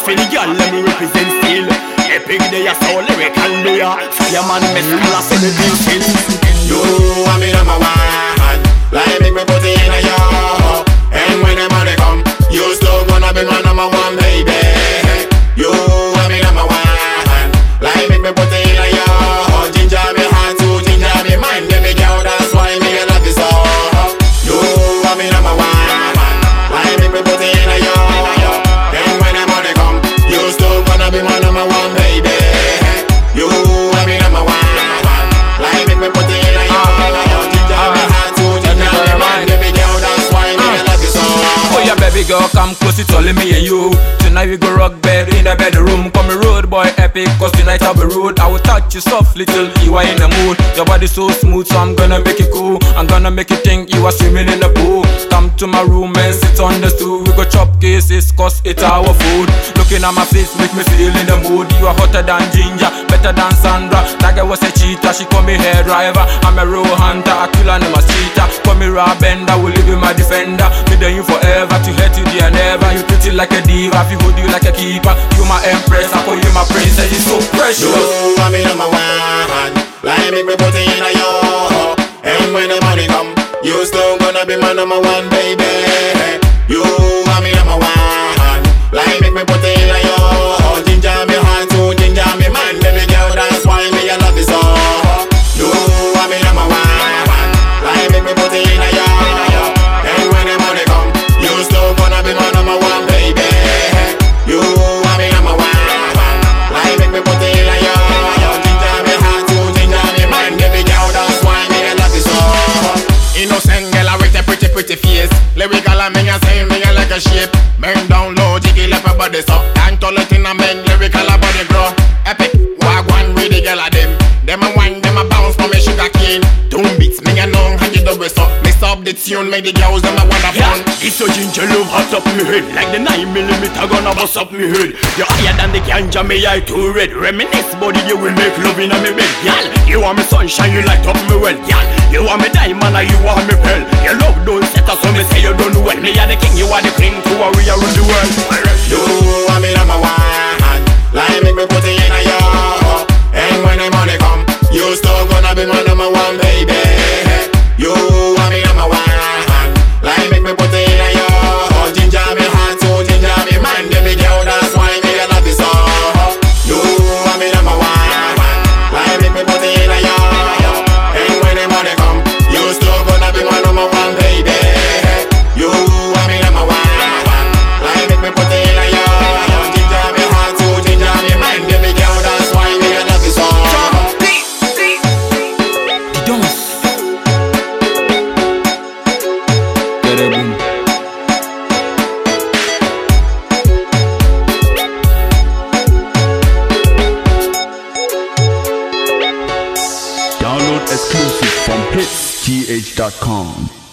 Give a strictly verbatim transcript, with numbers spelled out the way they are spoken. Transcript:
for the girl, let me represent still. Epic they are so lyrical, they are. See a man best girl, I say the deal still. You are me number one, like make me put it in a yo. And when the money come, you still gonna be my number one, baby. You are me number one, like make me put it in a yo. Ginger me heart to ginger me mind, baby girl, that's why me love you so. You are me number one, like make me put it in a yo. And when the money come, you still gonna be my number one, baby. You are me number one, like make me put it in a yo. Ginger me heart to ginger me mind, baby girl, that's why me love you so. Oh yeah, baby girl, come close, it's only me and you. Tonight we go rock bed in the bedroom. Call me road boy epic, cause tonight I'll be rude. I will touch you soft little, you are in the mood. Your body so smooth, so I'm gonna make it cool. I'm gonna make you think you are swimming in the pool. Come to my room and sit on the stool. We go chop cases, cause it's our food. Looking at my face make me feel in the mood. You are hotter than Ginger, better than Sandra. That girl was a cheater, she call me hair driver. I'm a road hunter, I kill her name a cheater. Call me raw bender, will leave you my defender. Me there you forever, to hate you there never. You treat it like a diva, if you hold you like a keeper. You my empress, I call you my princess, you're so precious. You are me number one, like make me put it in a yo. And when the money come, you still gonna be my number one, baby. You are me number one, like make me put it in a yo. Ginger me heart to ginger me mind, baby girl, that's why me I love you so. You are me number one, like make me put it in a yo. And when the money come, you still gonna be my number one, baby. You are me number one, like make me put it in a yo. Ginger me heart to ginger me mind, baby girl, that's why me I love you so. Innocent girl with a pretty pretty face, lyrical and me a say me a like a shape. Bend down low, jiggy like a body so. And tall it in a bend, lyrical a body grow. Epic, walk one with the girl a them. Them a wine, them a bounce for me sugar cane. Two beats, me a know how you do it so. Mix up the tune, make the girls them a wanna fun. It's so ginger love hot up me head, like the nine millimeter gonna bust up me head. You're higher than the ganja, me eye too red. Reminisce body, you will make love in a me bed, y'all. You are me sunshine, you light up me well, y'all. You are me diamond, and you are me pearl. Your love don't set us, so me say you don't well. Me are the king, you are the queen, to a we around the world. You are me number one, like make me put it in a yo. And when the money come, you still gonna be my number one, baby. You are me number one, like make me put it in a yo. Ginger me heart to ginger me mind, baby girl, that's why me I love you so. You are me number one, like make me put it in a yo. And when the money come, you still gonna be my number one, baby. You are me number one, like make me put it in a yo. Ginger me heart to ginger me mind, baby girl, that's why me I love you so. Download exclusive from hits G H dot com.